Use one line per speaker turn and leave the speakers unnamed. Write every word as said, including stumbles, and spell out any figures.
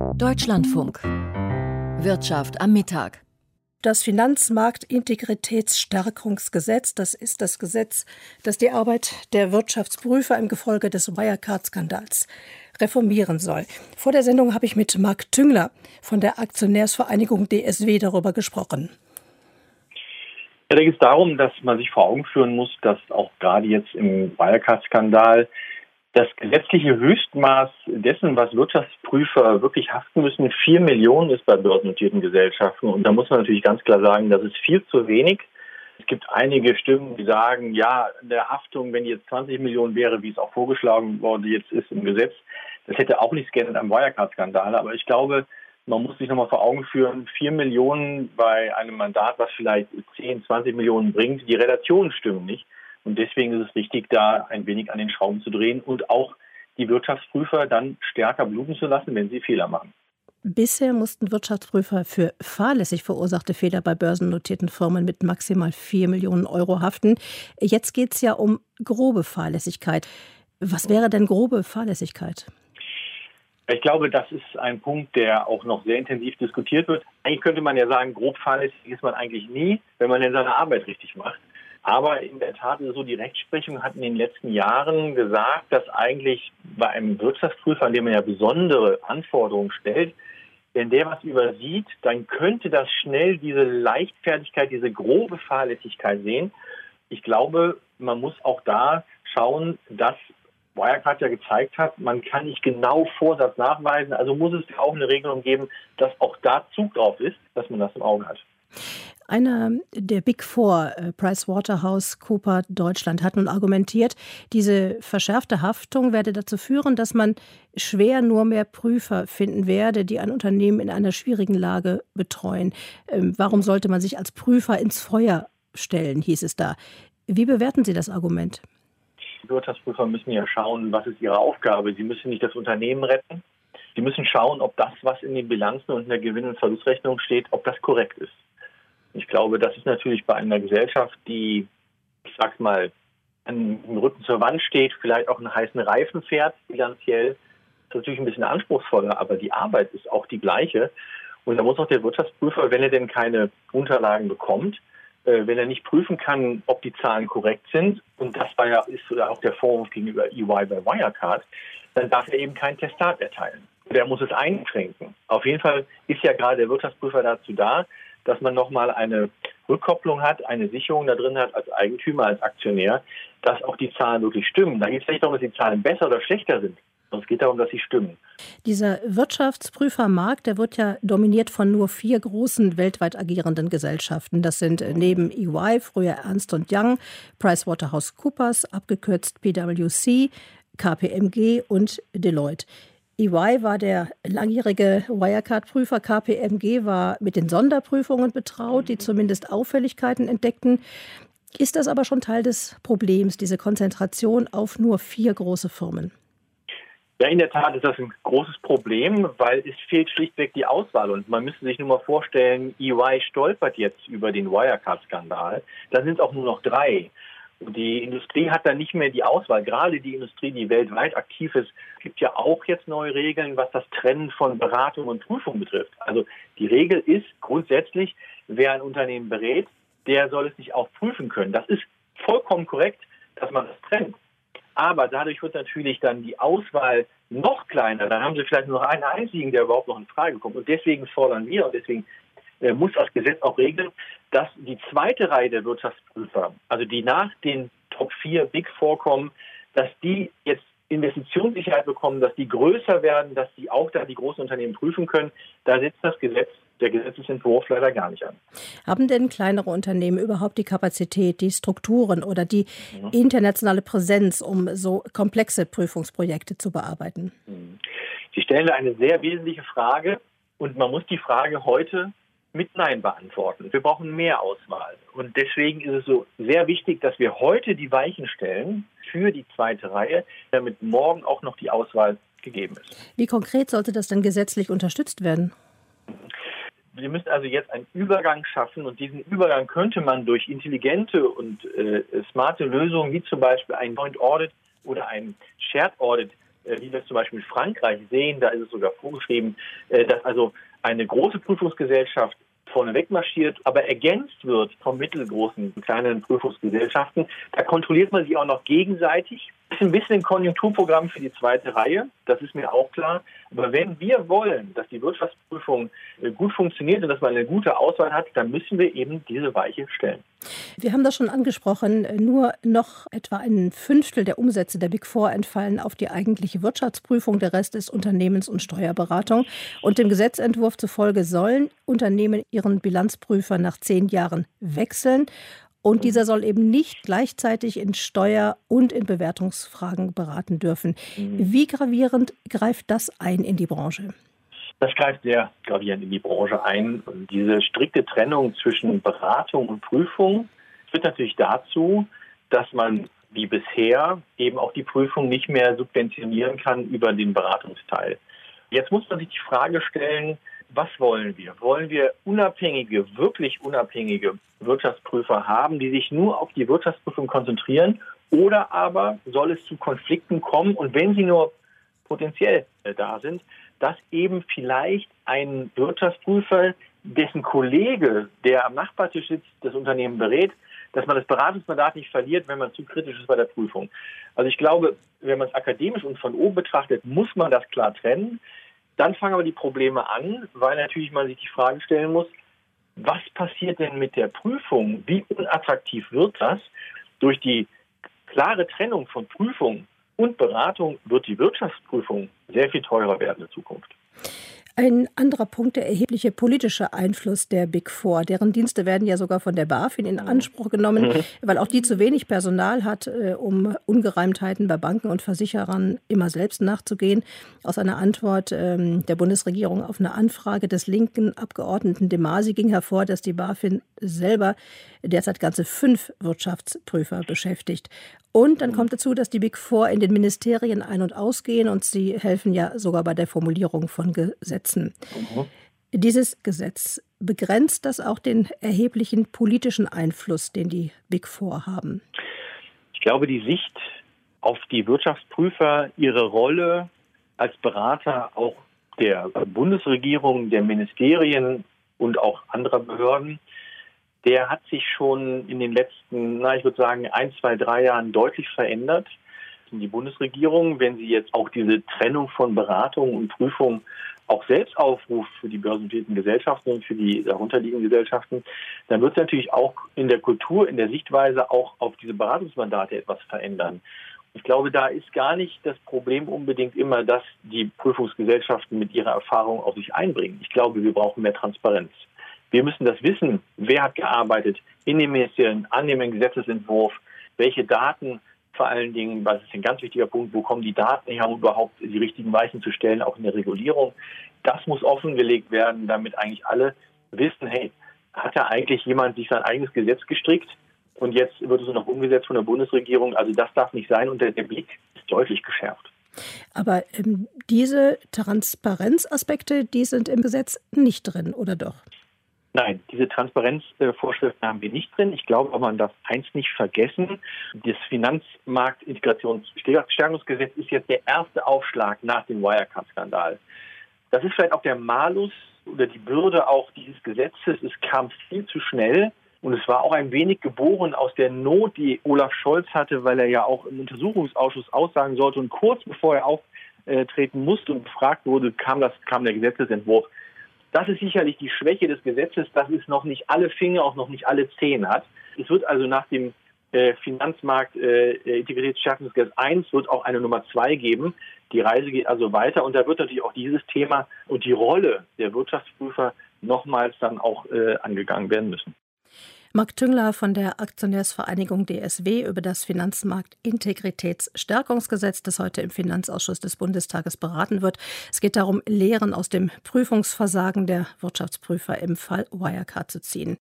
Deutschlandfunk. Wirtschaft am Mittag.
Das Finanzmarktintegritätsstärkungsgesetz, das ist das Gesetz, das die Arbeit der Wirtschaftsprüfer im Gefolge des Wirecard-Skandals reformieren soll. Vor der Sendung habe ich mit Marc Tüngler von der Aktionärsvereinigung D S W darüber gesprochen.
Ja, da geht es darum, dass man sich vor Augen führen muss, dass auch gerade jetzt im Wirecard-Skandal das gesetzliche Höchstmaß dessen, was Wirtschaftsprüfer wirklich haften müssen, vier Millionen ist bei börsennotierten Gesellschaften. Und da muss man natürlich ganz klar sagen, das ist viel zu wenig. Es gibt einige Stimmen, die sagen, ja, der Haftung, wenn die jetzt zwanzig Millionen wäre, wie es auch vorgeschlagen worden jetzt ist im Gesetz, das hätte auch nichts geändert am Wirecard-Skandal. Aber ich glaube, man muss sich nochmal vor Augen führen, vier Millionen bei einem Mandat, was vielleicht zehn, zwanzig Millionen bringt, die Relationen stimmen nicht. Und deswegen ist es wichtig, da ein wenig an den Schrauben zu drehen und auch die Wirtschaftsprüfer dann stärker bluten zu lassen, wenn sie Fehler machen.
Bisher mussten Wirtschaftsprüfer für fahrlässig verursachte Fehler bei börsennotierten Firmen mit maximal vier Millionen Euro haften. Jetzt geht es ja um grobe Fahrlässigkeit. Was wäre denn grobe Fahrlässigkeit?
Ich glaube, das ist ein Punkt, der auch noch sehr intensiv diskutiert wird. Eigentlich könnte man ja sagen, grob fahrlässig ist man eigentlich nie, wenn man denn seine Arbeit richtig macht. Aber in der Tat ist es so, die Rechtsprechung hat in den letzten Jahren gesagt, dass eigentlich bei einem Wirtschaftsprüfer, an dem man ja besondere Anforderungen stellt, wenn der was übersieht, dann könnte das schnell diese Leichtfertigkeit, diese grobe Fahrlässigkeit sehen. Ich glaube, man muss auch da schauen, dass Wirecard ja gezeigt hat, man kann nicht genau Vorsatz nachweisen. Also muss es auch eine Regelung geben, dass auch da Zug drauf ist, dass man das im Auge hat.
Einer der Big Four, PricewaterhouseCoopers Deutschland, hat nun argumentiert, diese verschärfte Haftung werde dazu führen, dass man schwer nur mehr Prüfer finden werde, die ein Unternehmen in einer schwierigen Lage betreuen. Warum sollte man sich als Prüfer ins Feuer stellen, hieß es da. Wie bewerten Sie das Argument?
Die Wirtschaftsprüfer müssen ja schauen, was ist ihre Aufgabe. Sie müssen nicht das Unternehmen retten. Sie müssen schauen, ob das, was in den Bilanzen und in der Gewinn- und Verlustrechnung steht, ob das korrekt ist. Ich glaube, das ist natürlich bei einer Gesellschaft, die, ich sag's mal, an dem Rücken zur Wand steht, vielleicht auch einen heißen Reifen fährt, bilanziell, ist natürlich ein bisschen anspruchsvoller, aber die Arbeit ist auch die gleiche. Und da muss auch der Wirtschaftsprüfer, wenn er denn keine Unterlagen bekommt, äh, wenn er nicht prüfen kann, ob die Zahlen korrekt sind, und das war ja ist auch der Vorwurf gegenüber E Y bei Wirecard, dann darf er eben kein Testat erteilen. Der muss es einschränken. Auf jeden Fall ist ja gerade der Wirtschaftsprüfer dazu da, dass man nochmal eine Rückkopplung hat, eine Sicherung da drin hat als Eigentümer, als Aktionär, dass auch die Zahlen wirklich stimmen. Da geht es nicht darum, dass die Zahlen besser oder schlechter sind, sondern es geht darum, dass sie stimmen.
Dieser Wirtschaftsprüfermarkt, der wird ja dominiert von nur vier großen weltweit agierenden Gesellschaften. Das sind neben E Y, früher Ernst und Young, PricewaterhouseCoopers, abgekürzt P W C, K P M G und Deloitte. E Y war der langjährige Wirecard-Prüfer, K P M G war mit den Sonderprüfungen betraut, die zumindest Auffälligkeiten entdeckten. Ist das aber schon Teil des Problems, diese Konzentration auf nur vier große Firmen?
Ja, in der Tat ist das ein großes Problem, weil es fehlt schlichtweg die Auswahl. Und man müsste sich nur mal vorstellen, E Y stolpert jetzt über den Wirecard-Skandal. Da sind es auch nur noch drei. Die Industrie hat da nicht mehr die Auswahl, gerade die Industrie, die weltweit aktiv ist. Es gibt ja auch jetzt neue Regeln, was das Trennen von Beratung und Prüfung betrifft. Also die Regel ist grundsätzlich, wer ein Unternehmen berät, der soll es nicht auch prüfen können. Das ist vollkommen korrekt, dass man das trennt. Aber dadurch wird natürlich dann die Auswahl noch kleiner. Dann haben sie vielleicht nur noch einen einzigen, der überhaupt noch in Frage kommt. Und deswegen fordern wir, und deswegen muss das Gesetz auch regeln, dass die zweite Reihe der Wirtschaftsprüfer, also die nach den Top vier Big Four kommen, dass die jetzt Investitionssicherheit bekommen, dass die größer werden, dass die auch da die großen Unternehmen prüfen können. Da setzt das Gesetz, der Gesetzesentwurf leider gar nicht an.
Haben denn kleinere Unternehmen überhaupt die Kapazität, die Strukturen oder die internationale Präsenz, um so komplexe Prüfungsprojekte zu bearbeiten?
Sie stellen da eine sehr wesentliche Frage, und man muss die Frage heute mit Nein beantworten. Wir brauchen mehr Auswahl. Und deswegen ist es so sehr wichtig, dass wir heute die Weichen stellen für die zweite Reihe, damit morgen auch noch die Auswahl gegeben ist.
Wie konkret sollte das denn gesetzlich unterstützt werden?
Wir müssen also jetzt einen Übergang schaffen, und diesen Übergang könnte man durch intelligente und äh, smarte Lösungen, wie zum Beispiel ein Joint Audit oder ein Shared Audit, wie wir es zum Beispiel in Frankreich sehen, da ist es sogar vorgeschrieben, dass also eine große Prüfungsgesellschaft vorneweg marschiert, aber ergänzt wird von mittelgroßen und kleinen Prüfungsgesellschaften. Da kontrolliert man sich auch noch gegenseitig. Das ist ein bisschen ein Konjunkturprogramm für die zweite Reihe, das ist mir auch klar. Aber wenn wir wollen, dass die Wirtschaftsprüfung gut funktioniert und dass man eine gute Auswahl hat, dann müssen wir eben diese Weiche stellen.
Wir haben das schon angesprochen, nur noch etwa ein Fünftel der Umsätze der Big Four entfallen auf die eigentliche Wirtschaftsprüfung. Der Rest ist Unternehmens- und Steuerberatung. Und dem Gesetzentwurf zufolge sollen Unternehmen ihren Bilanzprüfer nach zehn Jahren wechseln. Und dieser soll eben nicht gleichzeitig in Steuer- und in Bewertungsfragen beraten dürfen. Wie gravierend greift das ein in die Branche?
Das greift sehr gravierend in die Branche ein. Und diese strikte Trennung zwischen Beratung und Prüfung führt natürlich dazu, dass man wie bisher eben auch die Prüfung nicht mehr subventionieren kann über den Beratungsteil. Jetzt muss man sich die Frage stellen, was wollen wir? Wollen wir unabhängige, wirklich unabhängige Wirtschaftsprüfer haben, die sich nur auf die Wirtschaftsprüfung konzentrieren? Oder aber soll es zu Konflikten kommen? Und wenn sie nur potenziell da sind, dass eben vielleicht ein Wirtschaftsprüfer, dessen Kollege, der am Nachbartisch sitzt, das Unternehmen berät, dass man das Beratungsmandat nicht verliert, wenn man zu kritisch ist bei der Prüfung. Also ich glaube, wenn man es akademisch und von oben betrachtet, muss man das klar trennen. Dann fangen aber die Probleme an, weil natürlich man sich die Frage stellen muss, was passiert denn mit der Prüfung? Wie unattraktiv wird das? Durch die klare Trennung von Prüfung und Beratung wird die Wirtschaftsprüfung sehr viel teurer werden in Zukunft.
Ein anderer Punkt, der erhebliche politische Einfluss der Big Four. Deren Dienste werden ja sogar von der BaFin in Anspruch genommen, mhm. weil auch die zu wenig Personal hat, äh, um Ungereimtheiten bei Banken und Versicherern immer selbst nachzugehen. Aus einer Antwort ähm, der Bundesregierung auf eine Anfrage des linken Abgeordneten De Masi ging hervor, dass die BaFin selber derzeit ganze fünf Wirtschaftsprüfer beschäftigt. Und dann kommt dazu, dass die Big Four in den Ministerien ein- und ausgehen und sie helfen ja sogar bei der Formulierung von Gesetzen. Mhm. Dieses Gesetz, begrenzt das auch den erheblichen politischen Einfluss, den die Big Four haben?
Ich glaube, die Sicht auf die Wirtschaftsprüfer, ihre Rolle als Berater auch der Bundesregierung, der Ministerien und auch anderer Behörden, der hat sich schon in den letzten, na, ich würde sagen, ein, zwei, drei Jahren deutlich verändert. Die Bundesregierung, wenn sie jetzt auch diese Trennung von Beratung und Prüfung auch selbst aufruft für die börsennotierten Gesellschaften und für die darunterliegenden Gesellschaften, dann wird es natürlich auch in der Kultur, in der Sichtweise auch auf diese Beratungsmandate etwas verändern. Ich glaube, da ist gar nicht das Problem unbedingt immer, dass die Prüfungsgesellschaften mit ihrer Erfahrung auf sich einbringen. Ich glaube, wir brauchen mehr Transparenz. Wir müssen das wissen, wer hat gearbeitet in den Ministerien, an dem Gesetzesentwurf, welche Daten vor allen Dingen, was ist ein ganz wichtiger Punkt, wo kommen die Daten her, um überhaupt die richtigen Weichen zu stellen, auch in der Regulierung. Das muss offengelegt werden, damit eigentlich alle wissen, hey, hat da eigentlich jemand sich sein eigenes Gesetz gestrickt und jetzt wird es noch umgesetzt von der Bundesregierung. Also das darf nicht sein und der, der Blick ist deutlich geschärft.
Aber ähm, diese Transparenzaspekte, die sind im Gesetz nicht drin, oder doch?
Nein, diese Transparenzvorschriften haben wir nicht drin. Ich glaube, aber man darf eins nicht vergessen. Das Finanzmarktintegrationsstärkungsgesetz ist jetzt der erste Aufschlag nach dem Wirecard-Skandal. Das ist vielleicht auch der Malus oder die Bürde auch dieses Gesetzes. Es kam viel zu schnell und es war auch ein wenig geboren aus der Not, die Olaf Scholz hatte, weil er ja auch im Untersuchungsausschuss aussagen sollte. Und kurz bevor er auftreten musste und befragt wurde, kam, das, kam der Gesetzesentwurf. Das ist sicherlich die Schwäche des Gesetzes, dass es noch nicht alle Finger, auch noch nicht alle Zehen hat. Es wird also nach dem äh, Finanzmarkt äh, Integritätsstärkungsgesetz eins wird auch eine Nummer zwei geben. Die Reise geht also weiter und da wird natürlich auch dieses Thema und die Rolle der Wirtschaftsprüfer nochmals dann auch äh, angegangen werden müssen.
Marc Tüngler von der Aktionärsvereinigung D S W über das Finanzmarktintegritätsstärkungsgesetz, das heute im Finanzausschuss des Bundestages beraten wird. Es geht darum, Lehren aus dem Prüfungsversagen der Wirtschaftsprüfer im Fall Wirecard zu ziehen.